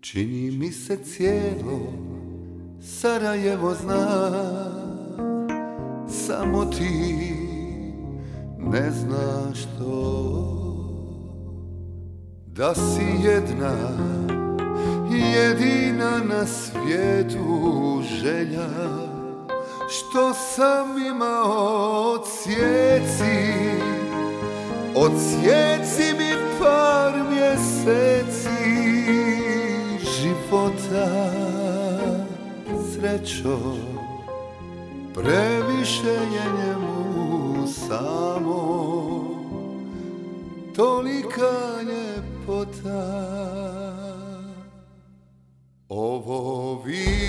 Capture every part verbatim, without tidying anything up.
Čini mi se cijelo Sarajevo zna, samo ti ne znaš to, da si jedna, jedina na svijetu želja, što sam imao. Odsjeci, odsjeci mi par mjeseci života, srećo, previše je njemu samo, tolika ljepota. Ovo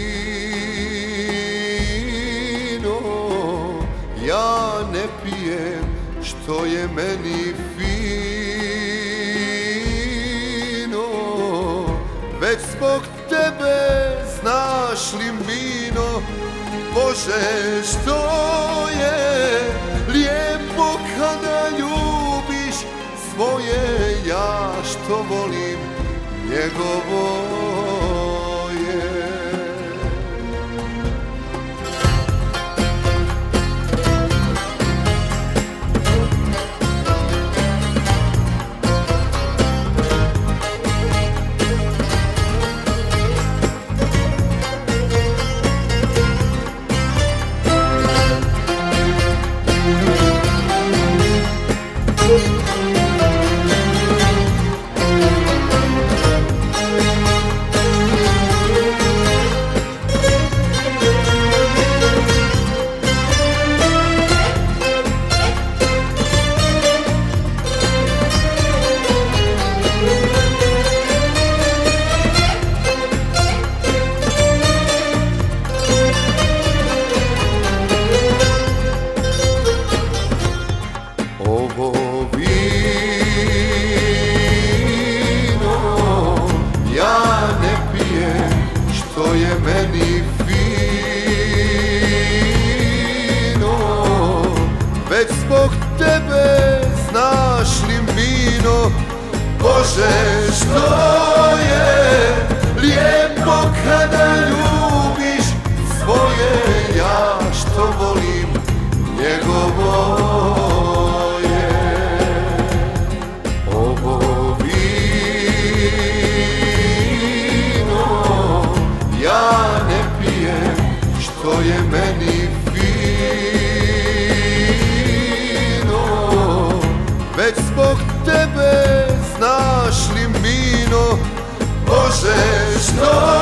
vino ja ne pijem, što je meni fino, već zbog tebe, znaš li Mino, Bože, što je lijepo kada ljubiš svoje, ja što volim njegovo je. Ovo vino ja ne pijem, što je meni fino, već zbog tebe, znaš li Mino, Bože, što je lijepo kada ljubiš svoje, ja što volim njegovo. To je meni fino, već zbog tebe, znaš li Mino, Bože, što